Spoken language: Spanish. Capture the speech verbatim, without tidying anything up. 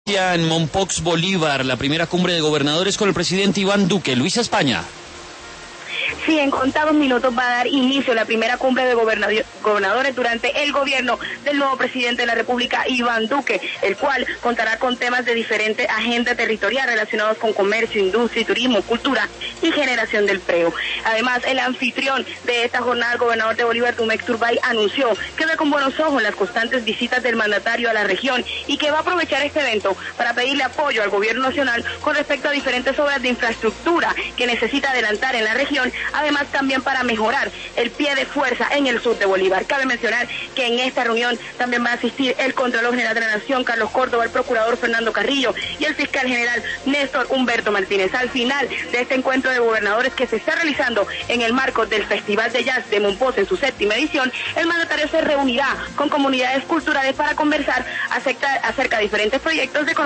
En Mompox, Bolívar, la primera cumbre de gobernadores con el presidente Iván Duque. Luisa España. Sí, en contados minutos va a dar inicio la primera cumbre de gobernadores durante el gobierno del nuevo presidente de la República, Iván Duque, el cual contará con temas de diferente agenda territorial relacionados con comercio, industria, turismo, cultura y generación de empleo. Además, el anfitrión de esta jornada, el gobernador de Bolívar, Tumex Turbay, anunció que ve con buenos ojos las constantes visitas del mandatario a la región y que va a aprovechar este evento para pedirle apoyo al gobierno nacional con respecto a diferentes obras de infraestructura que necesita adelantar en la región, además también para mejorar el pie de fuerza en el sur de Bolívar. Cabe mencionar que en esta reunión también va a asistir el Contralor General de la Nación, Carlos Córdoba, el Procurador Fernando Carrillo y el Fiscal General Néstor Humberto Martínez. Al final de este encuentro de gobernadores que se está realizando en el marco del Festival de Jazz de Mompox en su séptima edición, el mandatario se reunirá con comunidades culturales para conversar acerca, acerca de diferentes proyectos de